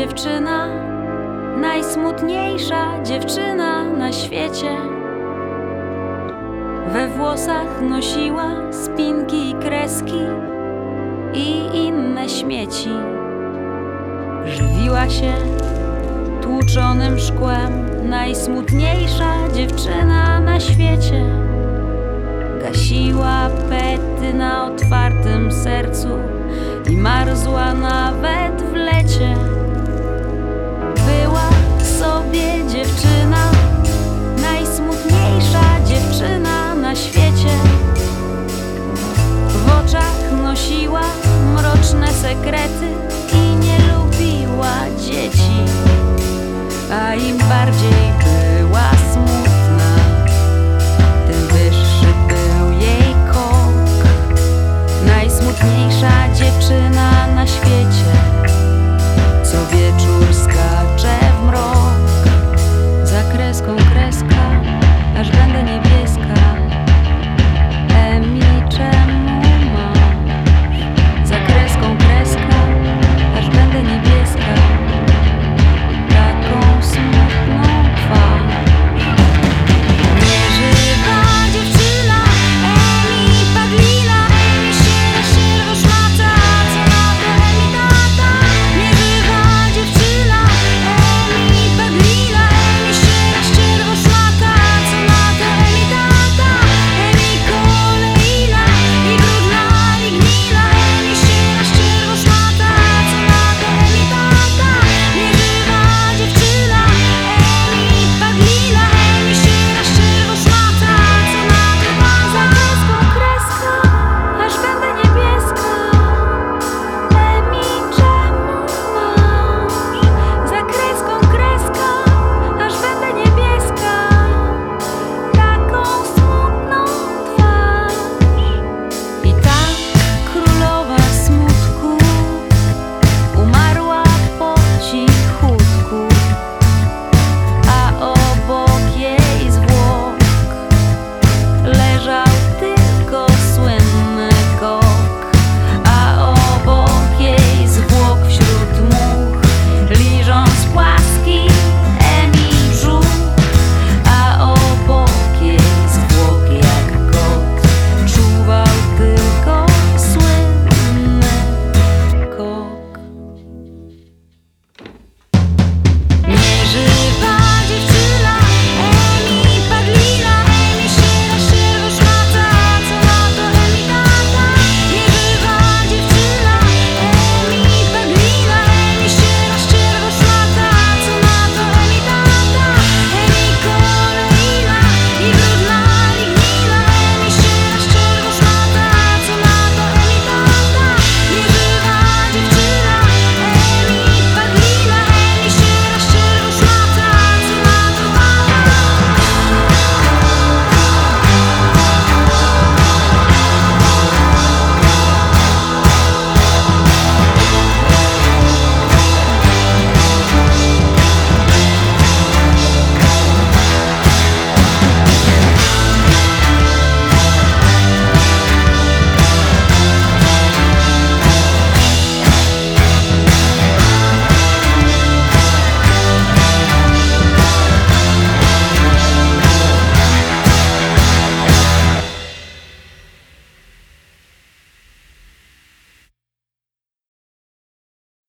dziewczyna, najsmutniejsza dziewczyna na świecie. We włosach nosiła spinki i kreski i inne śmieci. Żywiła się tłuczonym szkłem, najsmutniejsza dziewczyna na świecie. Gasiła pety na otwartym sercu i marzła nawet w lecie. Była sobie dziewczyna, najsmutniejsza dziewczyna na świecie. W oczach nosiła mroczne sekrety i nie lubiła dzieci. A im bardziej